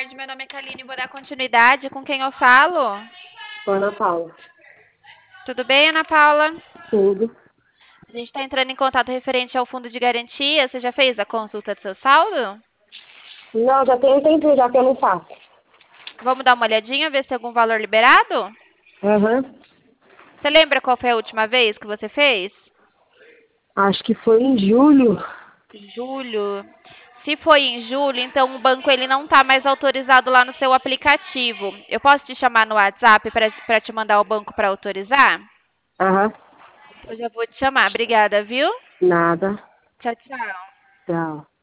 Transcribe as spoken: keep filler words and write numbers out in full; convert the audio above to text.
tarde, meu nome é Kaline, vou dar continuidade com quem eu falo. Ana Paula. Tudo bem, Ana Paula? Tudo. A gente está entrando em contato referente ao fundo de garantia. Você já fez a consulta do seu saldo? Não, já tem um tempinho já que eu não faço. Vamos dar uma olhadinha, ver se tem algum valor liberado? Aham. Você lembra qual foi a última vez que você fez? Acho que foi em julho. Julho. Se foi em julho, então o banco ele não está mais autorizado lá no seu aplicativo. Eu posso te chamar no WhatsApp para te mandar o banco para autorizar? Aham. Eu já vou te chamar. Obrigada, viu? Nada. Tchau, tchau. Tchau.